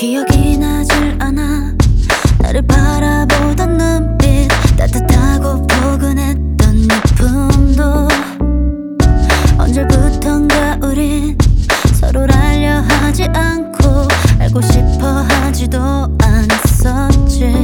기억이 나질 않아. 나를 바라보던 눈빛, 따뜻하고 포근했던 네 품도. 언제부턴가 우린 서로를 알려 하지 않고 알고 싶어 하지도 않았었지.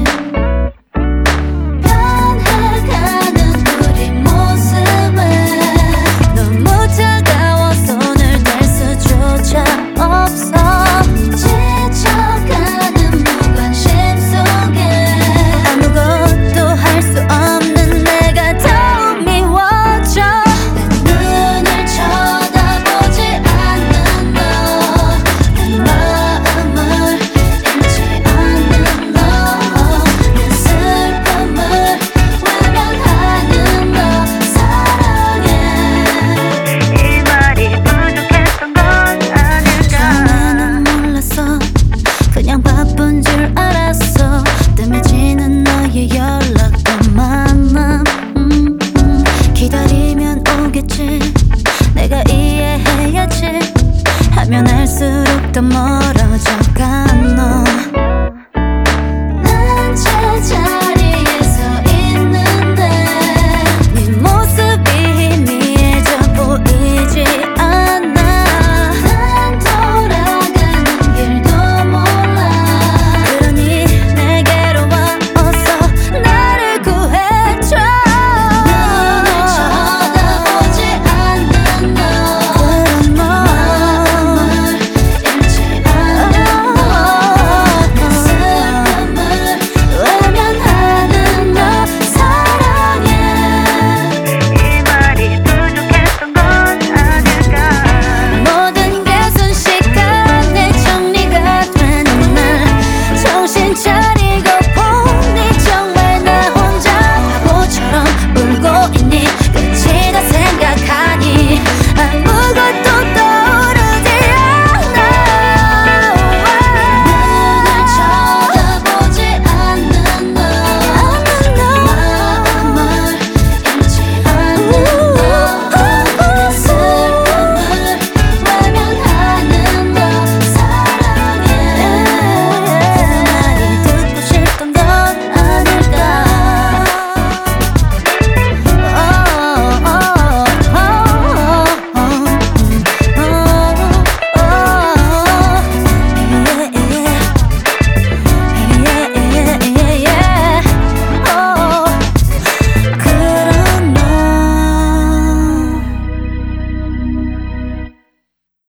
그냥 바쁜 줄 알았어. 뜸해지는 너의 연락도 만남. 기다리면 오겠지. 내가 이해해야지. 하면 할수록 더 멀어져가 너.